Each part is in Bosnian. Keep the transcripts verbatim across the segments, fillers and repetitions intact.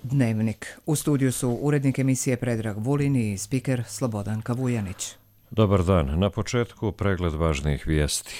Dnevnik. U studiju su urednik emisije Predrag Vulin i spiker Slobodanka Vujanić. Dobar dan. Na početku pregled važnijih vijesti.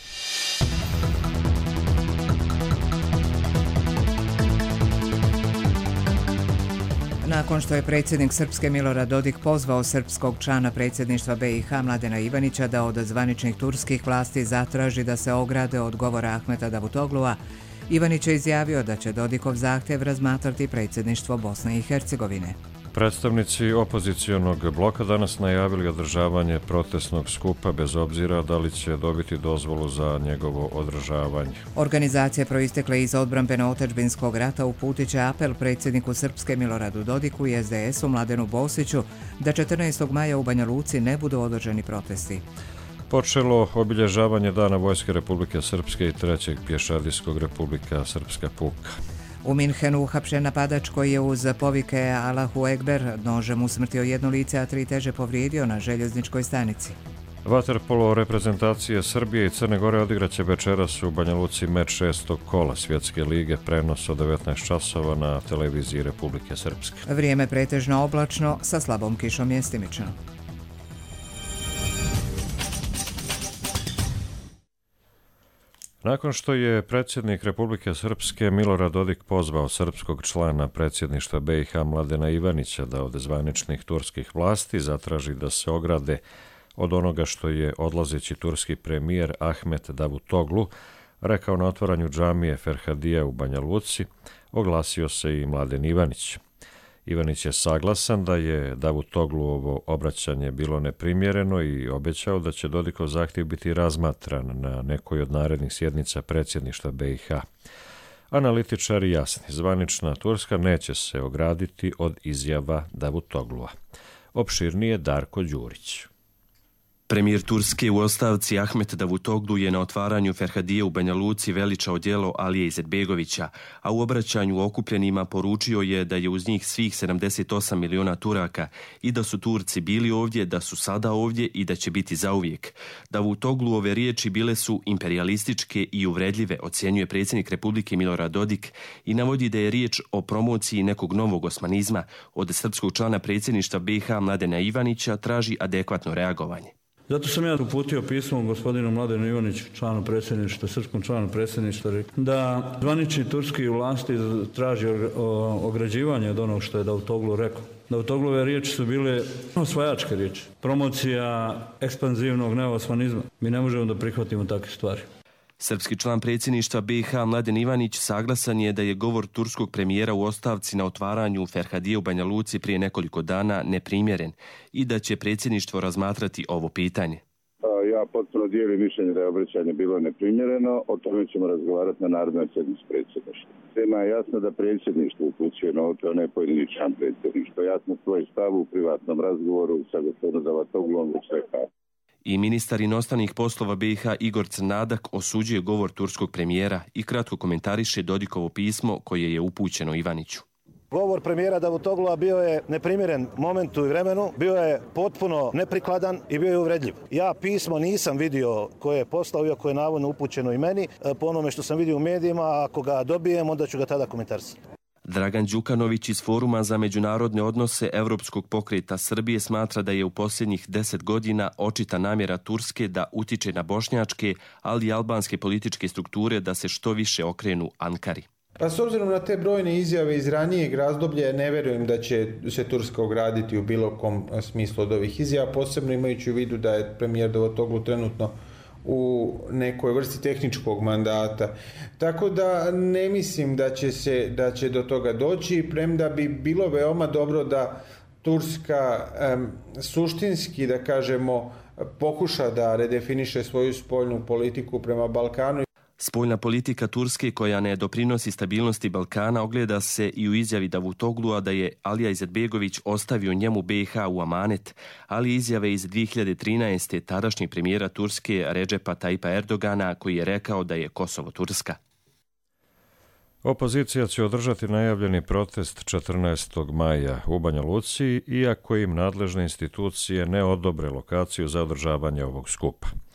Nakon što je predsjednik Srpske Milorad Dodik pozvao srpskog člana predsjedništva B i H Mladena Ivanića da od zvaničnih turskih vlasti zatraži da se ograde od govora Ahmeta Davutoglua, Ivanić je izjavio da će Dodikov zahtjev razmatrati predsjedništvo Bosne i Hercegovine. Predstavnici opozicionog bloka danas najavili održavanje protestnog skupa bez obzira da li će dobiti dozvolu za njegovo održavanje. Organizacije proistekle iz odbrambeno-otadžbinskog rata uputit će apel predsjedniku Srpske Miloradu Dodiku i S D S-u Mladenu Bosiću da četrnaestog maja u Banja Luci ne budu održani protesti. Počelo obilježavanje Dana Vojske Republike Srpske i trećeg pješadijskog Republika Srpska puka. U Minhenu uhapšen napadač koji je uz povike Allahu Ekber nožem usmrtio jedno lice, a tri teže povrijedio na željezničkoj stanici. Vaterpolo reprezentacije Srbije i Crne Gore odigraće večeras u Banja Luci meč šestog kola Svjetske lige, prenos od devetnaest časova na televiziji Republike Srpske. Vrijeme pretežno oblačno sa slabom kišom mjestimično. Nakon što je predsjednik Republike Srpske Milorad Dodik pozvao srpskog člana predsjedništva B i H Mladena Ivanića da od zvaničnih turskih vlasti zatraži da se ograde od onoga što je odlazeći turski premijer Ahmet Davutoglu rekao na otvaranju džamije Ferhadija u Banja Luci, oglasio se i Mladen Ivanić. Ivanić je saglasan da je Davutogluovo obraćanje bilo neprimjereno i obećao da će Dodikov zahtjev biti razmatran na nekoj od narednih sjednica predsjedništva B i H. Analitičari jasni, zvanična Turska neće se ograditi od izjava Davutoglua. Opširnije Darko Đurić. Premijer Turske u ostavci Ahmet Davutoglu je na otvaranju Ferhadije u Banja Luci veličao djelo Alije Izetbegovića, a u obraćanju okupljenima poručio je da je uz njih svih sedamdeset osam miliona Turaka i da su Turci bili ovdje, da su sada ovdje i da će biti zauvijek. Davutogluove riječi bile su imperialističke i uvredljive, ocjenjuje predsjednik Republike Milorad Dodik i navodi da je riječ o promociji nekog novog osmanizma. Od srpskog člana predsjedništva B i H Mladena Ivanića traži adekvatno reagovanje. Zato sam ja uputio pismo gospodinu Mladenu Ivaniću, članu predsjedništva, srpskom članu predsjedništva, da zvanični turski vlasti traži ograđivanje od onog što je Davutoglu rekao. Davutoglove riječi su bile osvajačke riječi, promocija ekspanzivnog neoosmanizma. Mi ne možemo da prihvatimo takve stvari. Srpski član predsjedništva B i H Mladen Ivanić saglasan je da je govor turskog premijera u ostavci na otvaranju Ferhadije u Banja Luci prije nekoliko dana neprimjeren i da će predsjedništvo razmatrati ovo pitanje. Ja potpuno dijelim mišljenje da je obraćanje bilo neprimjereno, o tome ćemo razgovarati na narodnoj sjednici predsjedništva. Svima je jasno da predsjedništvo upućuje na ovo, to ne pojedini član predsjedništva. Jasno svoj stav u privatnom razgovoru sa gospodinom Davutogluom već rekao. I ministar inostranih poslova B i H Igor Crnadak osuđuje govor turskog premijera i kratko komentariše Dodikovo pismo koje je upućeno Ivaniću. Govor premijera Davutoglua bio je neprimjeren momentu i vremenu, bio je potpuno neprikladan i bio je uvredljiv. Ja pismo nisam vidio koje je poslao, iako je navodno upućeno i meni, po onome što sam vidio u medijima, a ako ga dobijem, onda ću ga tada komentarisati. Dragan Đukanović iz Foruma za međunarodne odnose Evropskog pokreta Srbije smatra da je u posljednjih deset godina očita namjera Turske da utiče na bošnjačke, ali i albanske političke strukture da se što više okrenu Ankari. Pa s obzirom na te brojne izjave iz ranijeg razdoblja, ne vjerujem da će se Turska ograditi u bilo kom smislu od ovih izjava, posebno imajući u vidu da je premijer Davutoglu trenutno u nekoj vrsti tehničkog mandata. Tako da ne mislim da će se da će do toga doći, premda bi bilo veoma dobro da Turska um, suštinski, da kažemo, pokuša da redefiniše svoju spoljnu politiku prema Balkanu. Spoljna politika Turske koja ne doprinosi stabilnosti Balkana ogleda se i u izjavi Davutoglua da je Alija Izetbegović ostavio njemu B i H u amanet, ali izjave iz dvije hiljade trinaeste. tadašnjeg premijera Turske Redžepa Tayyipa Erdogana koji je rekao da je Kosovo Turska. Opozicija će održati najavljeni protest četrnaestog maja u Banja Luci, iako im nadležne institucije ne odobre lokaciju za održavanje ovog skupa.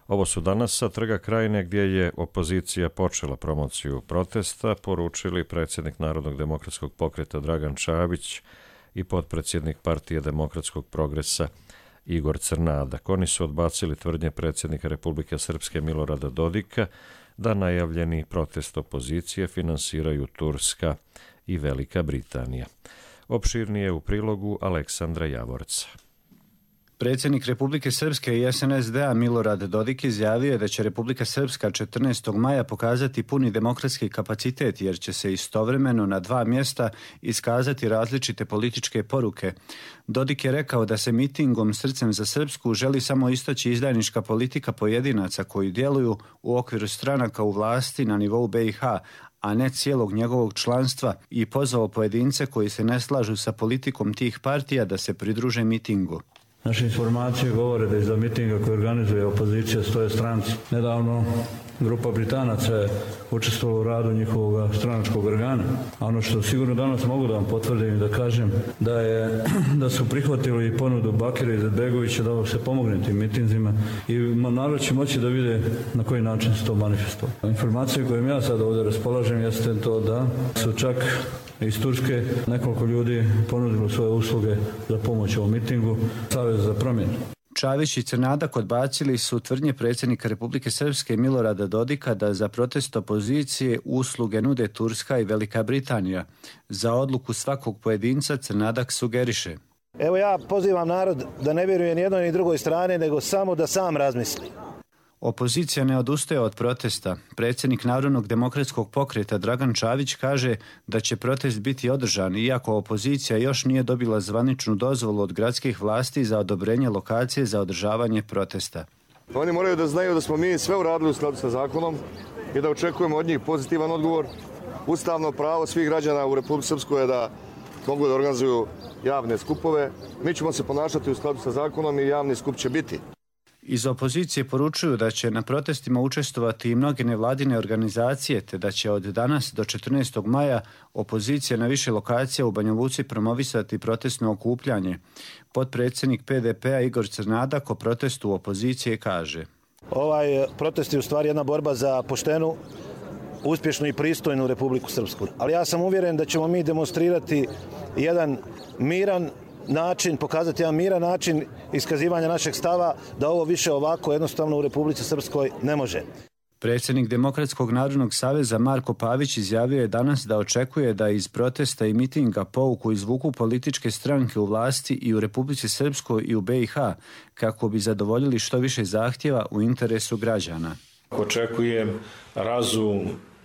Ovo su danas sa Trga Krajine gdje je opozicija počela promociju protesta, poručili predsjednik Narodnog demokratskog pokreta Dragan Čabić i potpredsjednik Partije demokratskog progresa Igor Crnadak. Oni su odbacili tvrdnje predsjednika Republike Srpske Milorada Dodika da najavljeni protest opozicije finansiraju Turska i Velika Britanija. Opširnije u prilogu Aleksandra Javorca. Predsjednik Republike Srpske i es en es de a Milorad Dodik izjavio je da će Republika Srpska četrnaestog maja pokazati puni demokratski kapacitet jer će se istovremeno na dva mjesta iskazati različite političke poruke. Dodik je rekao da se mitingom Srcem za Srpsku želi samo istaći izdajnička politika pojedinaca koji djeluju u okviru stranaka u vlasti na nivou be i ha, a ne cijelog njegovog članstva, i pozvao pojedince koji se ne slažu sa politikom tih partija da se pridruže mitingu. Naše informacije govore da iza mitinga koji organizuje opozicija stoje stranci. Nedavno grupa Britanaca je učestvovala u radu njihovog stranačkog organa. A ono što sigurno danas mogu da vam potvrdim i da kažem da, je, da su prihvatili ponudu Bakira Izetbegovića da se pomogne tim mitinzima i narod će moći da vide na koji način se to manifestovalo. Informacije kojim ja sad ovdje raspolažem jeste to da su čak iz Turske nekoliko ljudi ponudilo svoje usluge za pomoć ovom mitingu Savez za promjenu. Čavić i Crnadak odbacili su tvrdnje predsjednika Republike Srpske Milorada Dodika da za protest opozicije usluge nude Turska i Velika Britanija. Za odluku svakog pojedinca Crnadak sugeriše: Evo ja pozivam narod da ne vjeruje ni jednoj ni drugoj strane, nego samo da sam razmisli. Opozicija ne odustaje od protesta. Predsjednik Narodnog demokratskog pokreta Dragan Čavić kaže da će protest biti održan, iako opozicija još nije dobila zvaničnu dozvolu od gradskih vlasti za odobrenje lokacije za održavanje protesta. Oni moraju da znaju da smo mi sve uradili u skladu sa zakonom i da očekujemo od njih pozitivan odgovor. Ustavno pravo svih građana u Republici Srpskoj je da mogu da organizuju javne skupove. Mi ćemo se ponašati u skladu sa zakonom i javni skup će biti. Iz opozicije poručuju da će na protestima učestvovati i mnoge nevladine organizacije, te da će od danas do četrnaestog maja opozicija na više lokacija u Banja Luci promovisati protestno okupljanje. Potpredsjednik pe de pe a Igor Crnadak o protestu opozicije kaže: Ovaj protest je u stvari jedna borba za poštenu, uspješnu i pristojnu Republiku Srpsku. Ali ja sam uvjeren da ćemo mi demonstrirati jedan miran način, pokazati jedan miran način iskazivanja našeg stava da ovo više ovako jednostavno u Republici Srpskoj ne može. Predsjednik Demokratskog narodnog saveza Marko Pavić izjavio je danas da očekuje da iz protesta i mitinga pouku izvuku političke stranke u vlasti i u Republici Srpskoj i u be i ha kako bi zadovoljili što više zahtjeva u interesu građana. Očekujem razum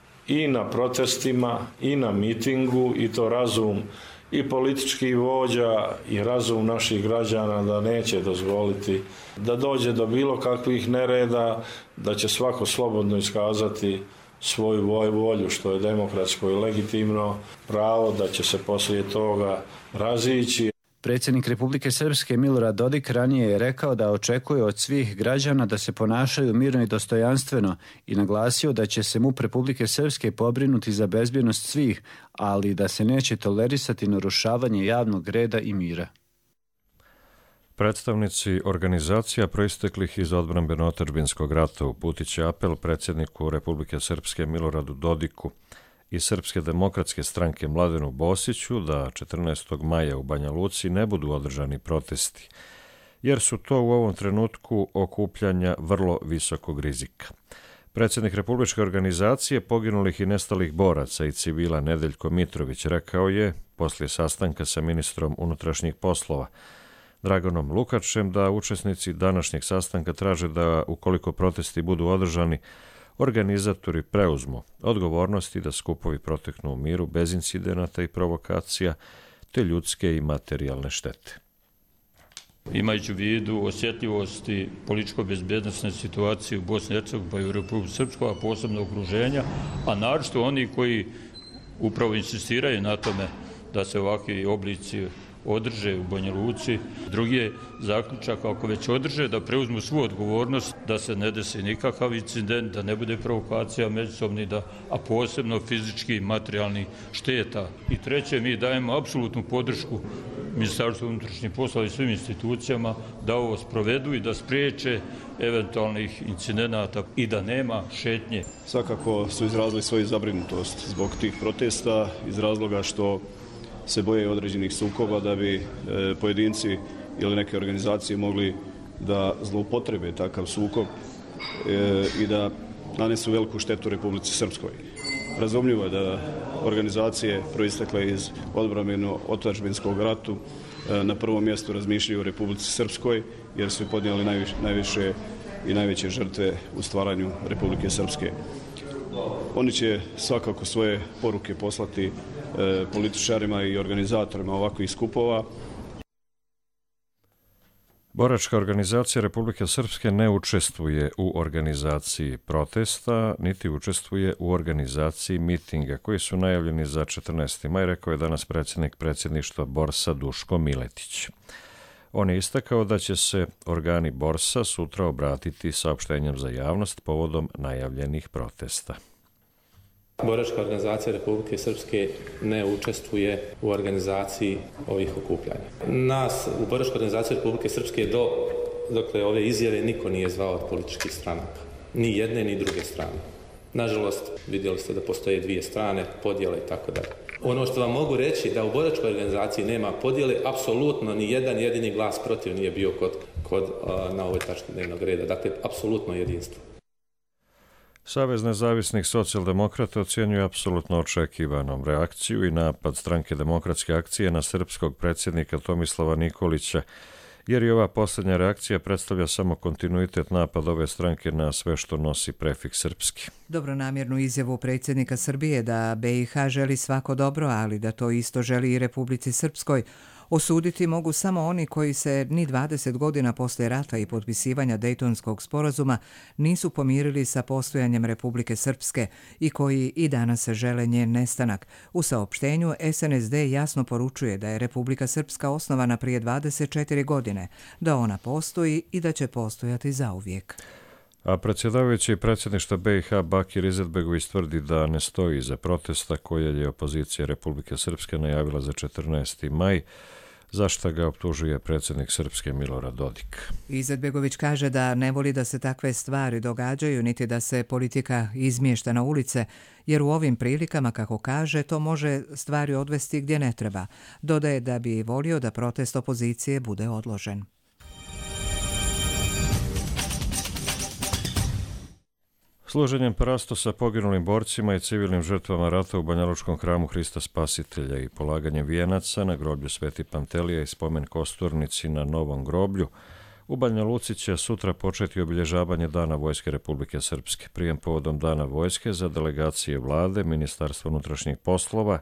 i na protestima i na mitingu, i to razum i političkih vođa i razum naših građana da neće dozvoliti da dođe do bilo kakvih nereda, da će svako slobodno iskazati svoju volju, što je demokratsko i legitimno pravo, da će se poslije toga razići. Predsjednik Republike Srpske Milorad Dodik ranije je rekao da očekuje od svih građana da se ponašaju mirno i dostojanstveno i naglasio da će se MUP Republike Srpske pobrinuti za bezbjednost svih, ali da se neće tolerisati narušavanje javnog reda i mira. Predstavnici organizacija proisteklih iz odbrambeno-otadžbinskog rata uputit će apel predsjedniku Republike Srpske Miloradu Dodiku i Srpske demokratske stranke Mladenu Bosiću da četrnaestog maja u Banja Luci ne budu održani protesti, jer su to u ovom trenutku okupljanja vrlo visokog rizika. Predsjednik Republičke organizacije poginulih i nestalih boraca i civila Nedeljko Mitrović rekao je, poslije sastanka sa ministrom unutrašnjih poslova Draganom Lukačem, da učesnici današnjeg sastanka traže da, ukoliko protesti budu održani, organizatori preuzmu odgovornosti da skupovi proteknu u miru bez incidenata i provokacija te ljudske i materijalne štete. Imajući u vidu osjetljivosti političko-bezbednosne situacije u Bosni i Hercegovini pa i u Republici Srpskoj, a posebno okruženja, a naročito oni koji upravo insistiraju na tome da se ovakvi oblici održe u Banja Luci. Drugi je zaključak, ako već održe, da preuzmu svu odgovornost, da se ne desi nikakav incident, da ne bude provokacija međusobni, da, a posebno fizički i materijalni šteta. I treće, mi dajemo apsolutnu podršku Ministarstvu unutrašnjih poslova i svim institucijama da ovo sprovedu i da spriječe eventualnih incidenata i da nema šetnje. Svakako su izrazili svoju zabrinutost zbog tih protesta iz razloga što se boje određenih sukoba da bi pojedinci ili neke organizacije mogli da zloupotrebe takav sukob i da nanesu veliku štetu Republici Srpskoj. Razumljivo je da organizacije proistekle iz odbrambeno-otadžbinskog ratu na prvom mjestu razmišljaju o Republici Srpskoj jer su podnijeli najviše, najviše i najveće žrtve u stvaranju Republike Srpske. Oni će svakako svoje poruke poslati političarima i organizatorima ovakvih skupova. Boračka organizacija Republike Srpske ne učestvuje u organizaciji protesta, niti učestvuje u organizaciji mitinga koji su najavljeni za četrnaesti maj, rekao je danas predsjednik predsjedništva Borsa Duško Miletić. On je istakao da će se organi Borsa sutra obratiti saopštenjem za javnost povodom najavljenih protesta. Boračka organizacija Republike Srpske ne učestvuje u organizaciji ovih okupljanja. Nas u Boračkoj organizaciji Republike Srpske do dakle, ove izjave niko nije zvao od političkih stranaka. Ni jedne, ni druge strane. Nažalost, vidjeli ste da postoje dvije strane, podjele i tako dalje. Ono što vam mogu reći da u Boračkoj organizaciji nema podjele, apsolutno ni jedan jedini glas protiv nije bio kod, kod, na ovoj tački dnevnog reda. Dakle, apsolutno jedinstvo. Savez nezavisnih socijaldemokrata ocjenjuje apsolutno očekivanom reakciju i napad Stranke demokratske akcije na srpskog predsjednika Tomislava Nikolića, jer i ova posljednja reakcija predstavlja samo kontinuitet napada ove stranke na sve što nosi prefiks srpski. Dobronamjernu izjavu predsjednika Srbije da B i H želi svako dobro, ali da to isto želi i Republici Srpskoj, osuditi mogu samo oni koji se ni dvadeset godina posle rata i potpisivanja Dejtonskog sporazuma nisu pomirili sa postojanjem Republike Srpske i koji i danas žele njen nestanak. U saopštenju S N S D jasno poručuje da je Republika Srpska osnovana prije dvadeset četiri godine, da ona postoji i da će postojati zauvijek. A predsjedavajući predsjedništva B i H Bakir Izetbegović tvrdi da ne stoji iza protesta koje je opozicija Republike Srpske najavila za četrnaesti maj, za što ga optužuje predsjednik Srpske Milorad Dodik. Izetbegović kaže da ne voli da se takve stvari događaju, niti da se politika izmješta na ulice, jer u ovim prilikama, kako kaže, to može stvari odvesti gdje ne treba. Dodaje da bi volio da protest opozicije bude odložen. Služenjem parastosa poginulim borcima i civilnim žrtvama rata u Banjalučkom hramu Hrista Spasitelja i polaganjem vijenaca na groblju Sveti Pantelija i spomen kosturnici na Novom groblju, u Banja Luci će sutra početi obilježavanje Dana Vojske Republike Srpske. Prijem povodom Dana Vojske za delegacije vlade, Ministarstva unutrašnjih poslova,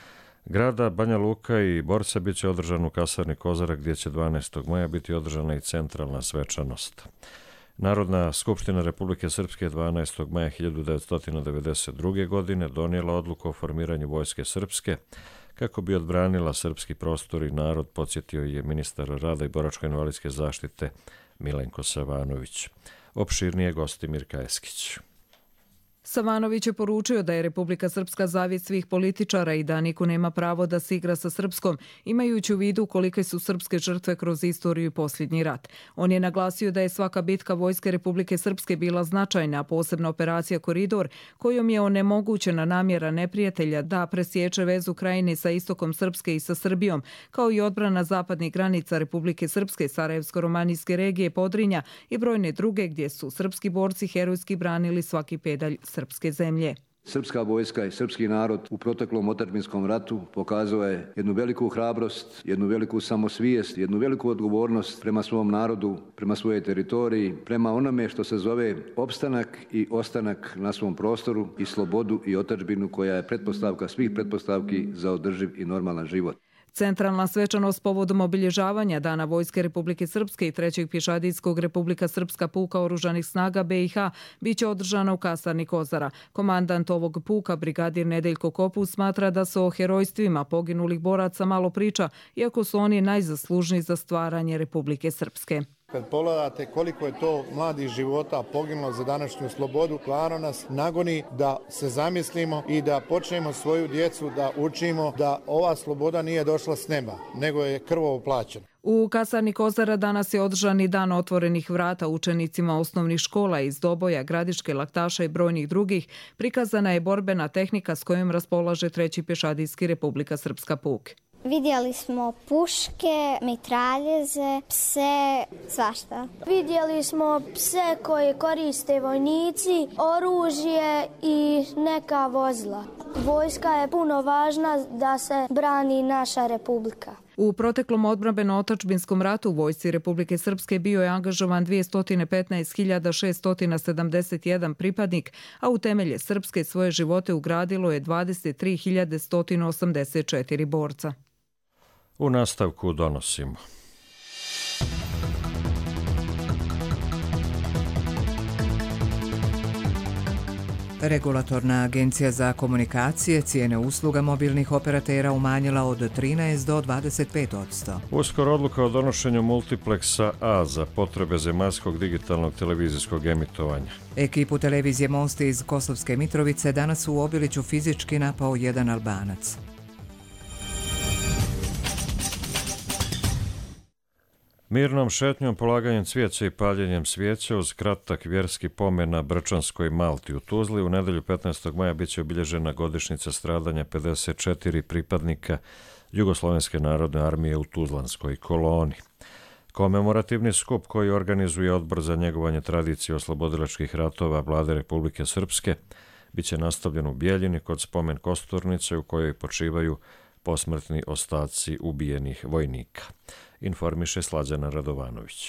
grada Banja Luka i borca bit će održan u kasarni Kozara, gdje će dvanaestog maja biti održana i centralna svečanost. Narodna skupština Republike Srpske dvanaestog maja hiljadu devetsto devedeset druge. godine donijela odluku o formiranju Vojske Srpske kako bi odbranila srpski prostor i narod, podsjetio je ministar rada i boračko-invalidske zaštite Milenko Savanović. Opširnije gosti Mirka Eskić. Savanović je poručio da je Republika Srpska zavjet svih političara i da niko nema pravo da se igra sa srpskom, imajući u vidu kolike su srpske žrtve kroz istoriju i posljednji rat. On je naglasio da je svaka bitka Vojske Republike Srpske bila značajna, a posebna operacija Koridor, kojom je onemogućena namjera neprijatelja da presječe vezu Krajine sa istokom Srpske i sa Srbijom, kao i odbrana zapadnih granica Republike Srpske, Sarajevsko-romanijske regije Podrinja i brojne druge gdje su srpski borci herojski branili svaki pedalj srpske zemlje. Srpska vojska i srpski narod u proteklom otadžbinskom ratu pokazao je jednu veliku hrabrost, jednu veliku samosvijest, jednu veliku odgovornost prema svom narodu, prema svojoj teritoriji, prema onome što se zove opstanak i ostanak na svom prostoru i slobodu i otadžbinu koja je pretpostavka svih pretpostavki za održiv i normalan život. Centralna svečanost povodom obilježavanja Dana Vojske Republike Srpske i trećeg pješadijskog Republika Srpska puka oružanih snaga B i H biće održana u kasarni Kozara. Komandant ovog puka, brigadir Nedeljko Kopus, smatra da se o herojstvima poginulih boraca malo priča, iako su oni najzaslužniji za stvaranje Republike Srpske. Kad pogledate koliko je to mladih života poginulo za današnju slobodu, stvarno nas nagoni da se zamislimo i da počnemo svoju djecu da učimo da ova sloboda nije došla s neba, nego je krvovo plaćena. U kasarni Kozara danas je održan i dan otvorenih vrata učenicima osnovnih škola iz Doboja, Gradiške, Laktaša i brojnih drugih. Prikazana je borbena tehnika s kojom raspolaže treći pješadijski Republika Srpska puk. Vidjeli smo puške, mitraljeze, pse, svašta. Vidjeli smo pse koje koriste vojnici, oružje i neka vozila. Vojska je puno važna da se brani naša republika. U proteklom odbrambeno-otadžbinskom ratu u vojsci Republike Srpske bio je angažovan dvjesto petnaest hiljada šesto sedamdeset jedan pripadnik, a u temelje Srpske svoje živote ugradilo je dvadeset tri hiljade sto osamdeset četiri borca. U nastavku donosimo. Regulatorna agencija za komunikacije cijene usluga mobilnih operatera umanjila od trinaest do dvadeset pet posto. Uskoro odluka o donošenju multipleksa A za potrebe zemaljskog digitalnog televizijskog emitovanja. Ekipu televizije Most iz Kosovske Mitrovice danas u Obiliću fizički napao jedan Albanac. Mirnom šetnjom, polaganjem cvijeća i paljenjem svijeća uz kratak vjerski pomen na Brčanskoj Malti u Tuzli u nedelju petnaestog maja biće obilježena godišnjica stradanja pedeset četiri pripadnika Jugoslovenske narodne armije u Tuzlanskoj koloni. Komemorativni skup koji organizuje Odbor za njegovanje tradicije oslobodilačkih ratova Vlade Republike Srpske biće nastavljen u Bijeljini kod spomen kosturnice u kojoj počivaju posmrtni ostaci ubijenih vojnika. Informiše Slađana Radovanović.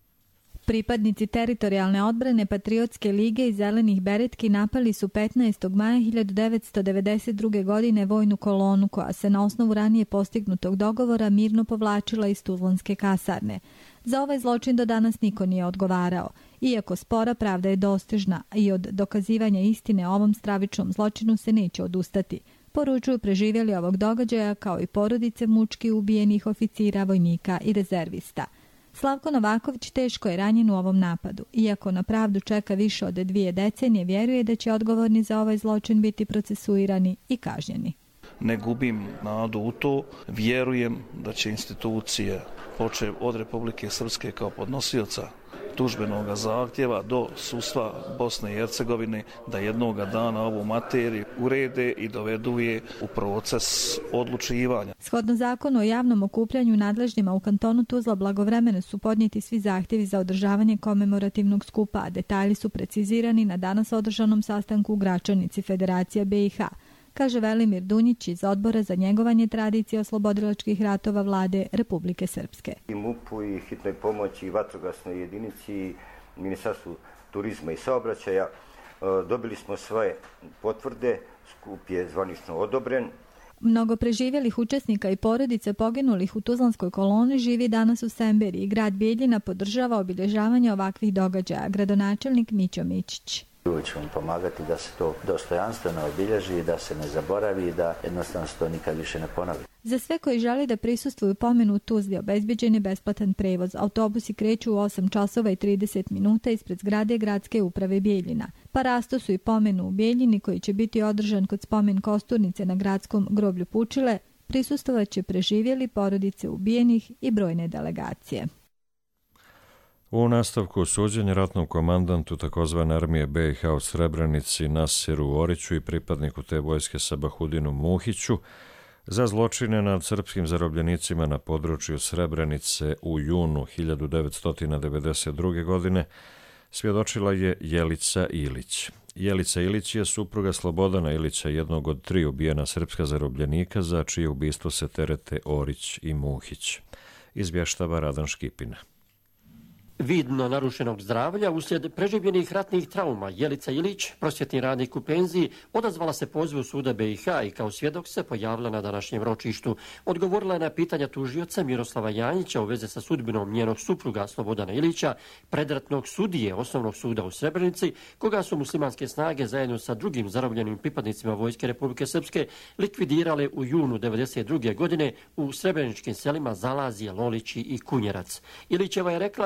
Pripadnici teritorijalne odbrane Patriotske lige i Zelenih beretki napali su petnaestog maja hiljadu devetsto devedeset druge. godine vojnu kolonu koja se na osnovu ranije postignutog dogovora mirno povlačila iz Tuzlanske kasarne. Za ovaj zločin do danas niko nije odgovarao. Iako spora pravda je dostižna i od dokazivanja istine o ovom stravičnom zločinu se neće odustati, poručuju preživjeli ovog događaja kao i porodice mučki ubijenih oficira, vojnika i rezervista. Slavko Novaković teško je ranjen u ovom napadu. Iako na pravdu čeka više od dvije decenije, vjeruje da će odgovorni za ovaj zločin biti procesuirani i kažnjeni. Ne gubim nadu u to, vjerujem da će institucije, počev od Republike Srpske kao podnosioca tužbenog zahtjeva do sudstva Bosne i Hercegovine, da jednoga dana ovu materiju urede i dovedu je u proces odlučivanja. Shodno zakonu o javnom okupljanju nadležnjima u kantonu Tuzla blagovremeno su podnijeti svi zahtjevi za održavanje komemorativnog skupa, a detalji su precizirani na danas održanom sastanku u Gračanici Federacija B i H, kaže Velimir Dunjić iz Odbora za njegovanje tradicije oslobodilačkih ratova Vlade Republike Srpske. I M U P-u i hitnoj pomoći i vatrogasnoj jedinici i Ministarstvu turizma i saobraćaja dobili smo svoje potvrde, skup je zvanično odobren. Mnogo preživjelih učesnika i porodice poginulih u Tuzlanskoj koloni živi danas u Semberiji. Grad Bijeljina podržava obilježavanje ovakvih događaja, gradonačelnik Mićo Mičić. Uvijek ćemo pomagati da se to dostojanstveno obilježi, da se ne zaboravi i da jednostavno se to nikad više ne ponovi. Za sve koji želi da prisustvuju pomenu u Tuzli obezbeđen je besplatan prevoz. Autobusi kreću u osam časova i trideset minuta ispred zgrade Gradske uprave Bijeljina. Pa rasto su i pomenu u Bijeljini koji će biti održan kod spomen kosturnice na gradskom groblju Pučile. Prisustovat će preživjeli, porodice ubijenih i brojne delegacije. U nastavku suđenja ratnom komandantu takozvane armije B i H u Srebrenici Nasiru Oriću i pripadniku te vojske Sabahudinu Muhiću za zločine nad srpskim zarobljenicima na području Srebrenice u junu hiljadu devetsto devedeset druge. godine svjedočila je Jelica Ilić. Jelica Ilić je supruga Slobodana Ilića, jednog od tri ubijena srpska zarobljenika za čije ubistvo se terete Orić i Muhić. Izvještava Radan Škipina. Vidno narušenog zdravlja uslijed preživljenih ratnih trauma Jelica Ilić, prosvjetni radnik u penziji, odazvala se pozivu suda B i H i kao svjedok se pojavila na današnjem ročištu. Odgovorila je na pitanja tužioca Miroslava Janjića u veze sa sudbinom njenog supruga Slobodana Ilića, predratnog sudije Osnovnog suda u Srebrenici, koga su muslimanske snage zajedno sa drugim zarobljenim pripadnicima Vojske Republike Srpske likvidirale u junu devedeset druge. godine u srebreničkim selima Zalazije, Lolići i Kunjerac. Ilićeva je rekla da je sa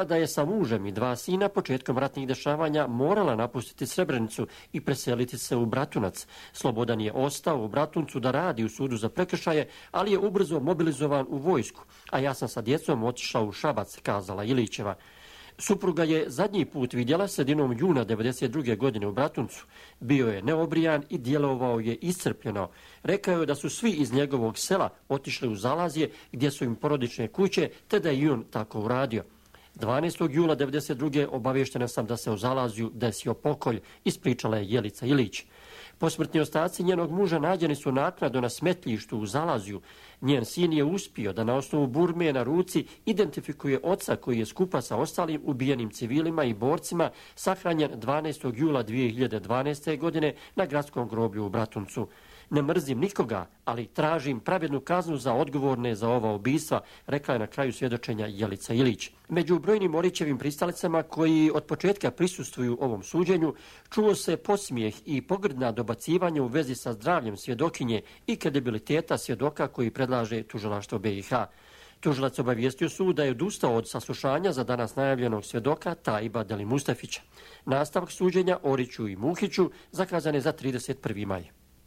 sa mužem i dva sina početkom ratnih dešavanja morala napustiti Srebrenicu i preseliti se u Bratunac. Slobodan je ostao u Bratuncu da radi u sudu za prekršaje, ali je ubrzo mobilizovan u vojsku, a ja sam sa djecom otišao u Šabac, kazala Ilićeva. Supruga je zadnji put vidjela sredinom juna devedeset druge godine u Bratuncu. Bio je neobrijan i djelovao je iscrpljeno. Rekao je da su svi iz njegovog sela otišli u Zalazje gdje su im porodične kuće, te da je i on tako uradio. dvanaestog jula devedeset druge obavještena sam da se u Zalazju desio pokolj, ispričala je Jelica Ilić. Posmrtni ostaci njenog muža nađeni su naknadno na smetljištu u Zalazju. Njen sin je uspio da na osnovu burme na ruci identifikuje oca koji je skupa sa ostalim ubijenim civilima i borcima sahranjen dvanaestog jula dvije hiljade dvanaeste. godine na gradskom groblju u Bratuncu. Ne mrzim nikoga, ali tražim pravednu kaznu za odgovorne za ova ubistva, rekla je na kraju svjedočenja Jelica Ilić. Među brojnim Orićevim pristalicama koji od početka prisustvuju ovom suđenju, čuo se posmijeh i pogrdna dobacivanja u vezi sa zdravljem svjedokinje i kredibiliteta svjedoka koji predlaže tužilaštvo B i H. Tužilac obavijestio sud da je odustao od saslušanja za danas najavljenog svjedoka Taiba Deli Mustafića. Nastavak suđenja Oriću i Muhiću zakazan je za trideset prvi maj.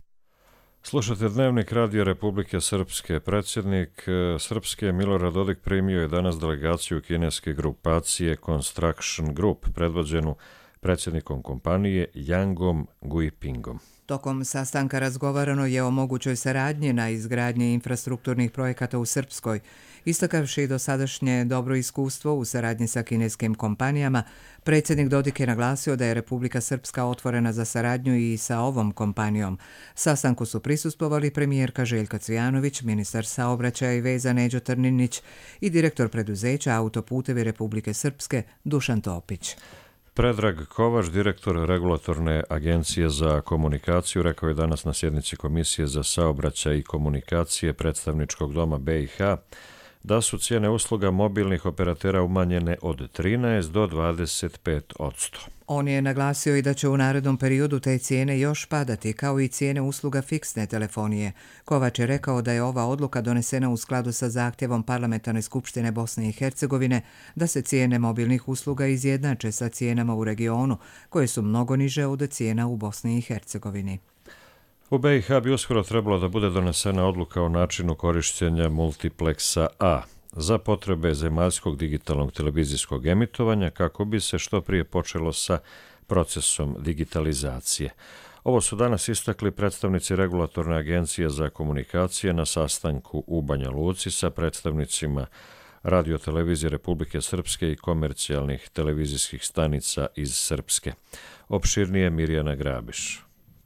Slušate Dnevnik Radio Republike Srpske. Predsjednik Srpske Milorad Dodik primio je danas delegaciju kineske grupacije Construction Group, predvođenu predsjednikom kompanije Yangom Guipingom. Tokom sastanka razgovarano je o mogućoj saradnji na izgradnji infrastrukturnih projekata u Srpskoj. Istakavši dosadašnje dobro iskustvo u saradnji sa kineskim kompanijama, predsjednik Dodik je naglasio da je Republika Srpska otvorena za saradnju i sa ovom kompanijom. Sastanku su prisustvovali premijerka Željka Cvijanović, ministar saobraćaja i veza Neđo Trninić i direktor preduzeća Autoputevi Republike Srpske Dušan Topić. Predrag Kovač, direktor Regulatorne agencije za komunikaciju, rekao je danas na sjednici Komisije za saobraćaj i komunikacije Predstavničkog doma B i H da su cijene usluga mobilnih operatera umanjene od trinaest do dvadeset pet posto. On je naglasio i da će u narednom periodu te cijene još padati, kao i cijene usluga fiksne telefonije. Kovač je rekao da je ova odluka donesena u skladu sa zahtjevom Parlamentarne skupštine Bosne i Hercegovine da se cijene mobilnih usluga izjednače sa cijenama u regionu, koje su mnogo niže od cijena u Bosni i Hercegovini. U B i H bi uskoro trebalo da bude donesena odluka o načinu korištenja multipleksa A za potrebe zemaljskog digitalnog televizijskog emitovanja kako bi se što prije počelo sa procesom digitalizacije. Ovo su danas istakli predstavnici Regulatorne agencije za komunikacije na sastanku u Banja Luci sa predstavnicima Radio-televizije Republike Srpske i komercijalnih televizijskih stanica iz Srpske. Opširnije Mirjana Grabiš.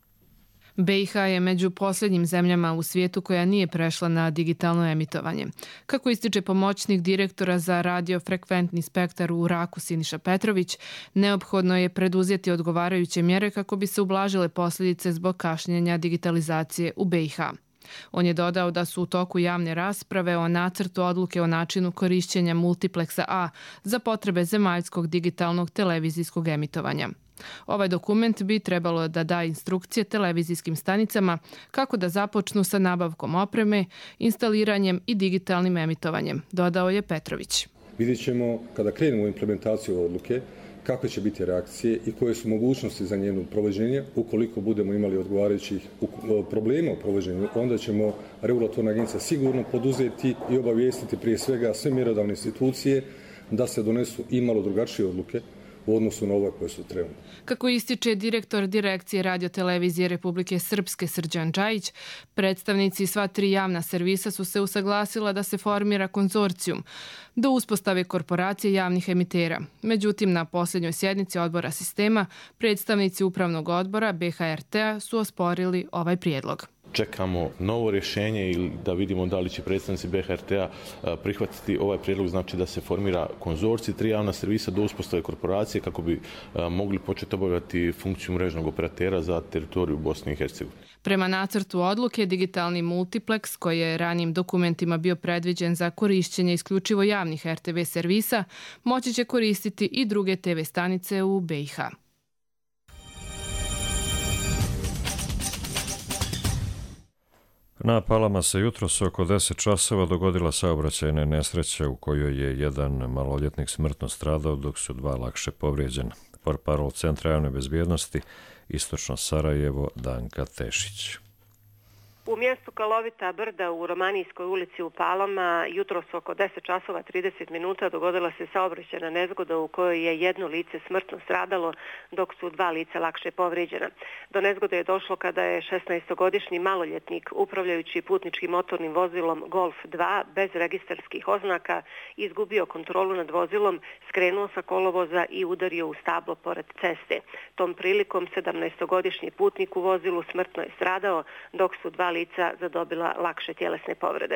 B i H je među posljednjim zemljama u svijetu koja nije prešla na digitalno emitovanje. Kako ističe pomoćnik direktora za radiofrekventni spektar u Raku Siniša Petrović, neophodno je preduzeti odgovarajuće mjere kako bi se ublažile posljedice zbog kašnjenja digitalizacije u B i H. On je dodao da su u toku javne rasprave o nacrtu odluke o načinu korišćenja multipleksa A za potrebe zemaljskog digitalnog televizijskog emitovanja. Ovaj dokument bi trebalo da da instrukcije televizijskim stanicama kako da započnu sa nabavkom opreme, instaliranjem i digitalnim emitovanjem, dodao je Petrović. Vidjet ćemo kada krenemo u implementaciju odluke kakve će biti reakcije i koje su mogućnosti za njeno provođenje. Ukoliko budemo imali odgovarajućih problema u provođenju, onda ćemo Regulatorna agencija sigurno poduzeti i obavijestiti prije svega sve mjerodavne institucije da se donesu i malo drugačije odluke u odnosu na ove koje su trenutno. Kako ističe direktor Direkcije Radio-televizije Republike Srpske Srđan Džajić, predstavnici sva tri javna servisa su se usaglasila da se formira konzorcijum do uspostave korporacije javnih emitera. Međutim, na posljednjoj sjednici odbora sistema, predstavnici upravnog odbora B H R T-a su osporili ovaj prijedlog. Čekamo novo rješenje ili da vidimo da li će predstavnici B H R T-a prihvatiti ovaj prijedlog, znači da se formira konzorcij tri javna servisa do uspostave korporacije kako bi mogli početi obavljati funkciju mrežnog operatera za teritoriju Bosne i Hercegovine. Prema nacrtu odluke, digitalni multipleks, koji je ranijim dokumentima bio predviđen za korišćenje isključivo javnih R T V servisa, moći će koristiti i druge T V stanice u B i H. Na Palama se jutros oko deset časova dogodila saobraćajna nesreća u kojoj je jedan maloljetnik smrtno stradao dok su dva lakše povrijeđena. Portparol Centra javne bezbjednosti Istočno Sarajevo Danka Tešić. U mjestu Kalovita brda u Romanijskoj ulici u Palama jutros oko deset časova trideset minuta dogodila se saobraćajna nezgoda u kojoj je jedno lice smrtno stradalo dok su dva lica lakše povrijeđena. Do nezgode je došlo kada je šesnaestogodišnji maloljetnik upravljajući putničkim motornim vozilom Golf dva bez registarskih oznaka izgubio kontrolu nad vozilom, skrenuo sa kolovoza i udario u stablo pored ceste. Tom prilikom sedamnaestogodišnji putnik u vozilu smrtno je stradao dok su dva lica zadobila lakše tjelesne povrede.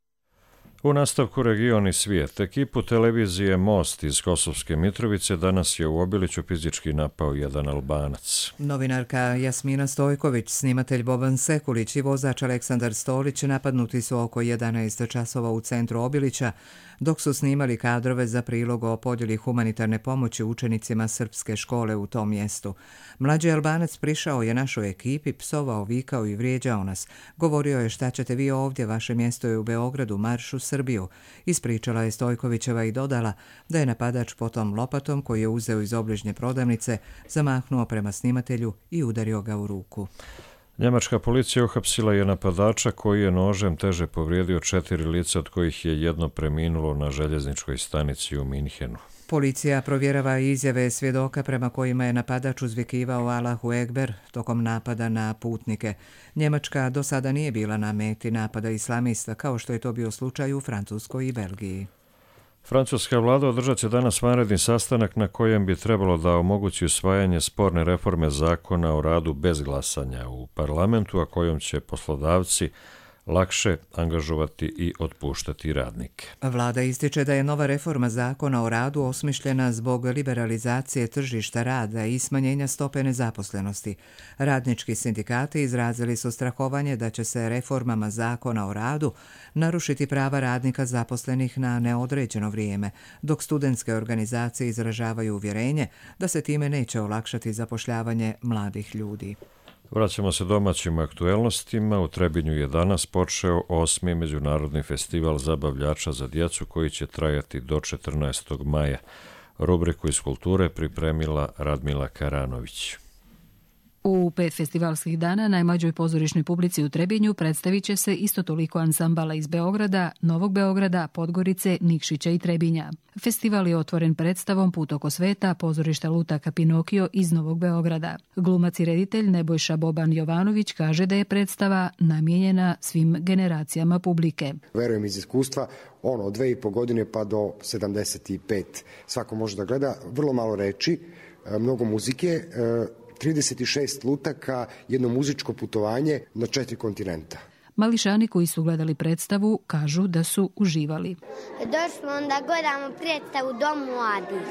U nastavku Region i svijet, ekipu televizije Most iz Kosovske Mitrovice danas je u Obiliću fizički napao jedan Albanac. Novinarka Jasmina Stojković, snimatelj Boban Sekulić i vozač Aleksandar Stolić napadnuti su oko jedanaest časova u centru Obilića dok su snimali kadrove za prilog o podjeli humanitarne pomoći učenicima srpske škole u tom mjestu. Mlađi Albanac prišao je našoj ekipi, psovao, vikao i vrijeđao nas. Govorio je šta ćete vi ovdje, vaše mjesto je u Beogradu, marš u Srbiju. Ispričala je Stojkovićeva i dodala da je napadač potom lopatom koji je uzeo iz obližnje prodavnice zamahnuo prema snimatelju i udario ga u ruku. Njemačka policija uhapsila je napadača koji je nožem teže povrijedio četiri lica, od kojih je jedno preminulo na željezničkoj stanici u Minhenu. Policija provjerava izjave svjedoka prema kojima je napadač uzvikivao Allahu Ekber tokom napada na putnike. Njemačka do sada nije bila na meti napada islamista, kao što je to bio slučaj u Francuskoj i Belgiji. Francuska vlada održat će danas vanredni sastanak na kojem bi trebalo da omogući usvajanje sporne reforme zakona o radu bez glasanja u parlamentu, a kojom će poslodavci lakše angažovati i otpuštati radnike. Vlada ističe da je nova reforma zakona o radu osmišljena zbog liberalizacije tržišta rada i smanjenja stope nezaposlenosti. Radnički sindikati izrazili su strahovanje da će se reformama zakona o radu narušiti prava radnika zaposlenih na neodređeno vrijeme, dok studentske organizacije izražavaju uvjerenje da se time neće olakšati zapošljavanje mladih ljudi. Vraćamo se domaćim aktuelnostima. U Trebinju je danas počeo osmi međunarodni festival zabavljača za djecu koji će trajati do četrnaestog maja. Rubriku iz kulture pripremila Radmila Karanović. U pet festivalskih dana najmlađoj pozorišnoj publici u Trebinju predstavit će se isto toliko ansambala iz Beograda, Novog Beograda, Podgorice, Nikšića i Trebinja. Festival je otvoren predstavom Put oko sveta pozorišta Lutaka Pinokio iz Novog Beograda. Glumac i reditelj Nebojša Boban Jovanović kaže da je predstava namijenjena svim generacijama publike. Verujem iz iskustva, ono od dve i po godine pa do sedamdeset pet. Svako može da gleda, vrlo malo reči, mnogo muzike, trideset šest lutaka, jedno muzičko putovanje na četiri kontinenta. Mališani koji su gledali predstavu kažu da su uživali. Došli onda gledamo predstavu Dom mladih.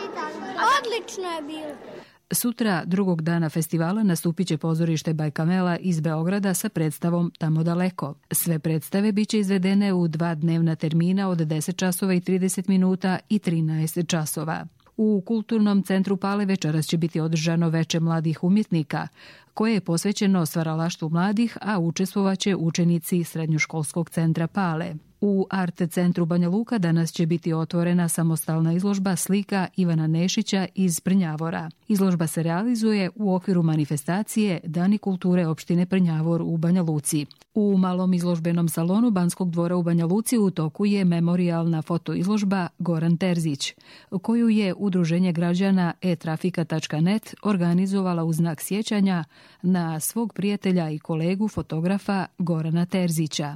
Odlično je bilo. Sutra, drugog dana festivala, nastupit će pozorište Bajkamela iz Beograda sa predstavom Tamo daleko. Sve predstave bit će izvedene u dva dnevna termina od deset časova i trideset minuta i trinaest časova. U Kulturnom centru Pale večeras će biti održano veče mladih umjetnika, koje je posvećeno stvaralaštvu mladih, a učestvovaće učenici Srednjoškolskog centra Pale. U Art centru Banja Luka danas će biti otvorena samostalna izložba slika Ivana Nešića iz Prnjavora. Izložba se realizuje u okviru manifestacije Dani kulture opštine Prnjavor u Banja Luci. U malom izložbenom salonu Banskog dvora u Banja Luci u toku je memorijalna fotoizložba Goran Terzić, koju je Udruženje građana e trafika tačka net organizovala u znak sjećanja na svog prijatelja i kolegu fotografa Gorana Terzića.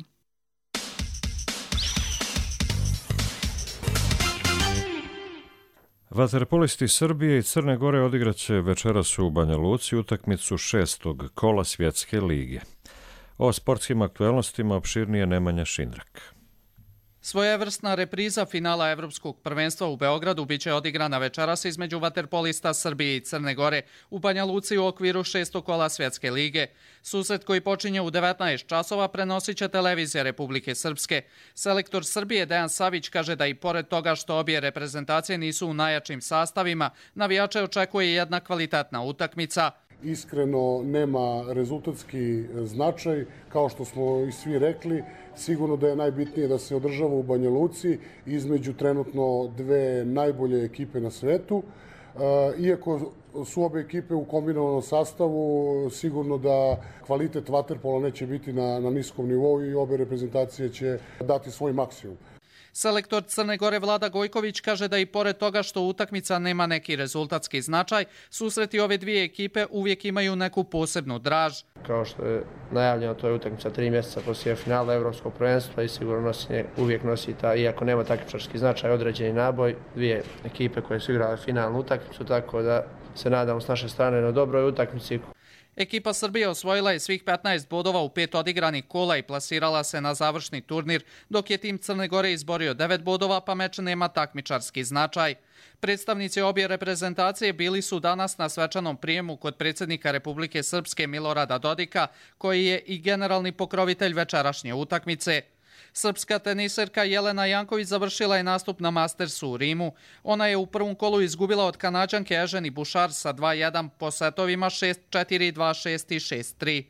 Vaterpolisti Srbije i Crne Gore odigraće večeras u Banja Luci utakmicu šestog kola Svjetske lige. O sportskim aktuelnostima opširnije Nemanja Šindrak. Svojevrsna repriza finala Evropskog prvenstva u Beogradu biće odigrana večeras između vaterpolista Srbije i Crne Gore u Banja Luci u okviru šestog kola Svjetske lige. Susret koji počinje u devetnaest časova prenosit će televizija Republike Srpske. Selektor Srbije Dejan Savić kaže da i pored toga što obje reprezentacije nisu u najjačim sastavima, navijače očekuje jedna kvalitetna utakmica. iskreno nema rezultatski značaj, kao što smo i svi rekli. Sigurno da je najbitnije da se održava u Banja Luci između trenutno dve najbolje ekipe na svetu. Iako su obe ekipe u kombinovanom sastavu, sigurno da kvalitet vaterpola neće biti na, na niskom nivou i obe reprezentacije će dati svoj maksimum. Selektor Crne Gore Vlada Gojković kaže da i pored toga što utakmica nema neki rezultatski značaj, susreti ove dvije ekipe uvijek imaju neku posebnu draž. Kao što je najavljeno, to je utakmica tri mjeseca poslije finala Evropskog prvenstva i sigurno nosi, uvijek nosi ta, iako nema takmičarski značaj, određeni naboj, dvije ekipe koje su igrale finalnu utakmicu, tako da se nadamo s naše strane na dobroj utakmici. Ekipa Srbije osvojila je svih petnaest bodova u pet odigranih kola i plasirala se na završni turnir, dok je tim Crne Gore izborio devet bodova, pa meč nema takmičarski značaj. Predstavnici obje reprezentacije bili su danas na svečanom prijemu kod predsjednika Republike Srpske Milorada Dodika, koji je i generalni pokrovitelj večerašnje utakmice. Srpska teniserka Jelena Janković završila je nastup na Mastersu u Rimu. Ona je u prvom kolu izgubila od Kanađanke Eženi Bušar sa dva jedan po setovima šest četiri, dva šest i šest tri.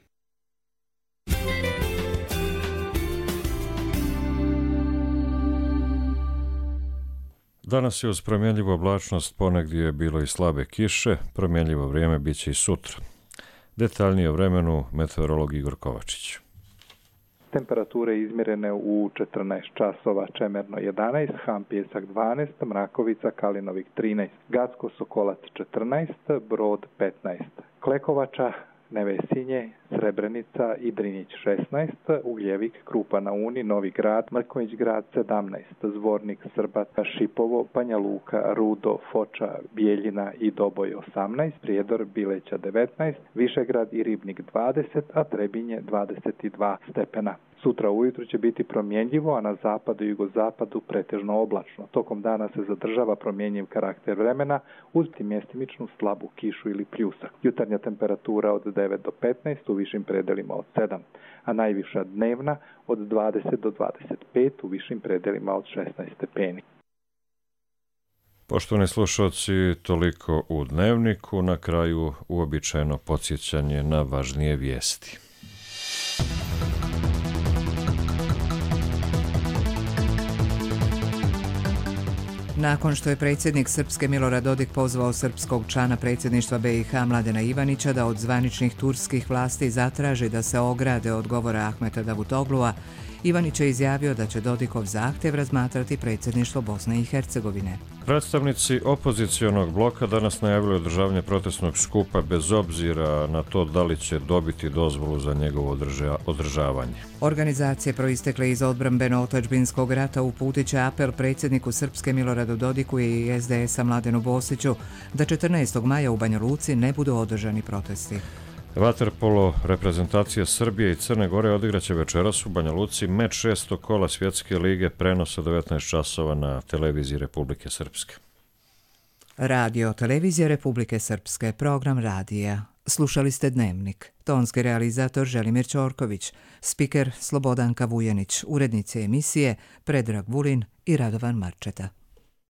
Danas je uz promjenljivu oblačnost, ponegdje je bilo i slabe kiše, promjenljivo vrijeme bit će i sutra. Detaljnije o vremenu meteorolog Igor Kovačić. Temperature izmjerene u četrnaest časova, Čemerno jedanaest, Ham Pjesak dvanaest, Mrakovica, Kalinovik trinaest, Gacko Sokolac četrnaest, Brod petnaest, Klekovača, Nevesinje, Srebrenica i Drinić šesnaest, Ugljevik, Krupa na Uni, Novi Grad, Mrkonjić Grad sedamnaest, Zvornik, Srbat, Šipovo, Banja Luka, Rudo, Foča, Bijeljina i Doboj osamnaest, Prijedor, Bileća devetnaest, Višegrad i Ribnik dvadeset, a Trebinje dvadeset dva stepena. Sutra ujutru će biti promjenljivo, a na zapadu i jugozapadu pretežno oblačno. Tokom dana se zadržava promjenjiv karakter vremena uz mjestimičnu slabu kišu ili pljusak. Jutarnja temperatura od devet do petnaest, u višim predelima od sedam, a najviša dnevna od dvadeset do dvadeset pet, u višim predelima od šesnaest stepeni. Poštovani slušalci, toliko u Dnevniku, na kraju uobičajeno podsjećanje na važnije vijesti. Nakon što je predsjednik Srpske Milorad Dodik pozvao srpskog člana predsjedništva B i H Mladena Ivanića da od zvaničnih turskih vlasti zatraži da se ograde od govora Ahmeta Davutoglua, Ivanić je izjavio da će Dodikov zahtjev razmatrati predsjedništvo Bosne i Hercegovine. Predstavnici opozicionog bloka danas najavili održavanje protestnog skupa bez obzira na to da li će dobiti dozvolu za njegovo održavanje. Organizacije proistekle iz odbrambeno-otadžbinskog rata uputit će apel predsjedniku Srpske Miloradu Dodiku i es de es a Mladenu Bosiću da četrnaestog maja u Banja Luci ne budu održani protesti. Vaterpolo reprezentacija Srbije i Crne Gore odigraće večeras u Banja Luci meč šestog kola Svjetske lige, prenos od devetnaest časova na televiziji Republike Srpske. Radio Televizija Republike Srpske, program radija. Slušali ste Dnevnik. Tonski realizator Želimir Ćorković, spiker Slobodanka Vujanić, urednici emisije Predrag Vulin i Radovan Marčeta.